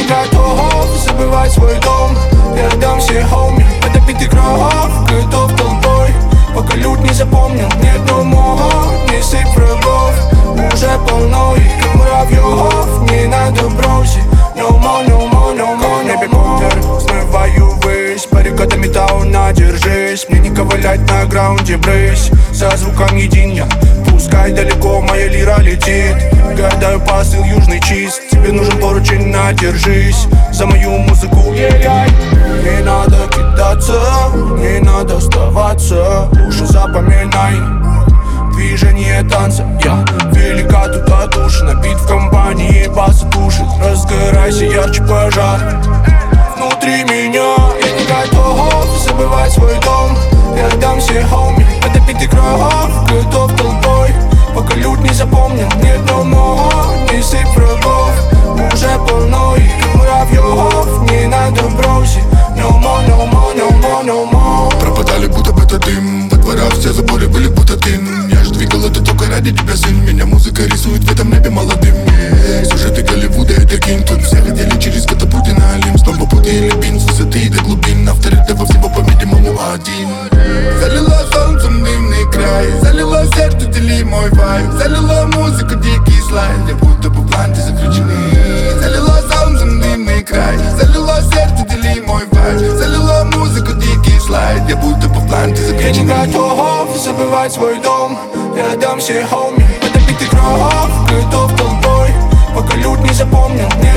не готов забывать свой дом. Я отдам все хоми, подопитый кровь, готов толпой. Пока лют не запомнил, нет no more, не сыпь врагов. Уже полно их, как муравьев, не надо бросить. No more, no more, no more, небе бомбер, смываю ввысь. Баррикадами тауна держись, мне не ковылять на граунде брысь. За звуком един я, пускай далеко моя лира летит. Гадаю посыл южный чист, тебе нужен поручень, надержись за мою музыку, не надо кидаться, не надо сдаваться. Уши запоминай, движение танца. Я велика тут от уши, набит в компании баса тушит. Разгорайся ярче пожар внутри меня. Я не готов забывать свой дом. Я отдам все хоми, подопитый кровь, готов толпой. Пока лют не запомнил, нет no more, не сыпь врагов. Уже полно их, как муравьев, не надо бросить. No more, no more, no more, no more. Пропадали, будто бы это дым. Во дворах все заборы были, будто дым. Я ж двигал это только ради тебя, сын. Меня музыка рисует в этом небе молодым. Сюжеты Голливуда, это кинь. Тут все хотели через катапульты на Олимп. Снова пути или бин, с высоты до глубин. Авторитета всего по-видимому один. Залила солнцем дымный край, залила сердце, дели мой вайб. Залила музыку, дикий слайд, я будто бы планты заключены. Залила солнцем дымный край, залила сердце, дели мой вайб. Залила музыку, дикий слайд, я будто бы планты заключены. Я не готов забывать свой дом. Я отдам все хоми, подопитый кровь, готов толпой. Пока лют не запомнил,